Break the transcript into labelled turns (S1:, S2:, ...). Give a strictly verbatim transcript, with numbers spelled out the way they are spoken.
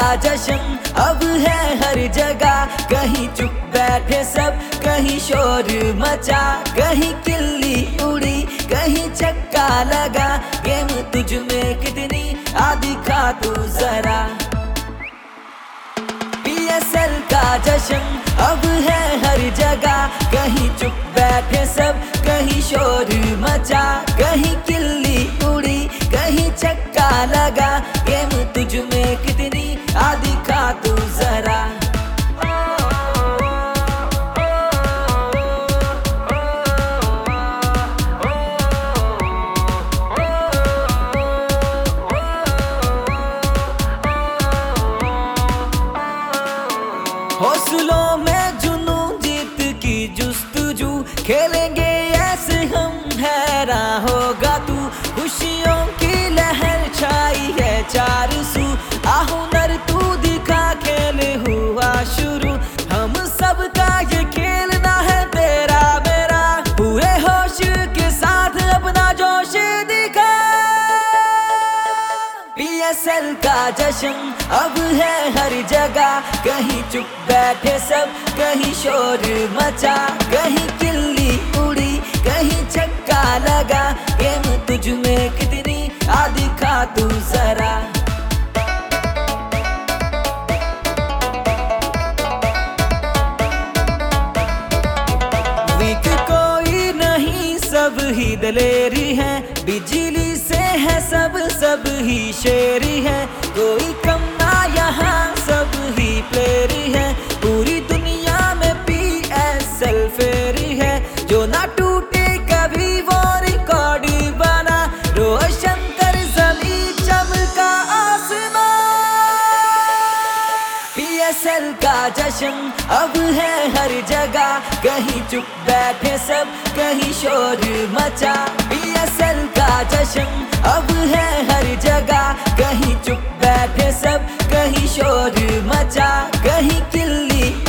S1: जश्न अब है हर जगह, कहीं चुप बैठे सब, कहीं शोर मचा, कहीं किल्ली उड़ी, कहीं छक्का लगा। गेम तुझ में कितनी आ दिखा तू जरा। पी एस एल का जश्न अब है हर जगह, कहीं चुप बैठे सब, कहीं शोर मचा, कहीं किल्ली उड़ी, कहीं छक्का लगा। गेम तुझ में कितनी आ दिखा तू जरा। हौसलों में जुनू जीत की जुस्तजू, खेलेंगे ऐसे हम हैरान होगा तू। खुशियों की लहर छाई है चार सू, आ हुनर तू दिखा, खेल हुआ शुरू। हम सबका ये खेलना है तेरा मेरा, पूरे होश के साथ अपना जोश दिखा। पी एस एल का जश्न अब है हर जगह, कहीं चुप बैठे सब, कहीं शोर मचा, कहीं किल्ली उड़ी, कहीं छक्का लगा। गेम तुझ में कितनी आ दिखा तू जरा। वीक कोई नहीं, सब ही दलेरी है, बिजली से है सब, सब ही शेरी है। कोई कम ना यहाँ, सब ही प्लेरी है, पूरी दुनिया में पी एस एल फेरी है। जो ना टूटे कभी वो रिकॉर्ड बना, रोशन कर जमीन चमका आसमां। पी एस एल का जश्न अब है हर जगह, कहीं चुप बैठे सब, कहीं शोर मचा। पी एस एल का जश्न अब है हर जगह, कहीं चुप बैठे सब, कहीं शोर मचा, कहीं किल्ली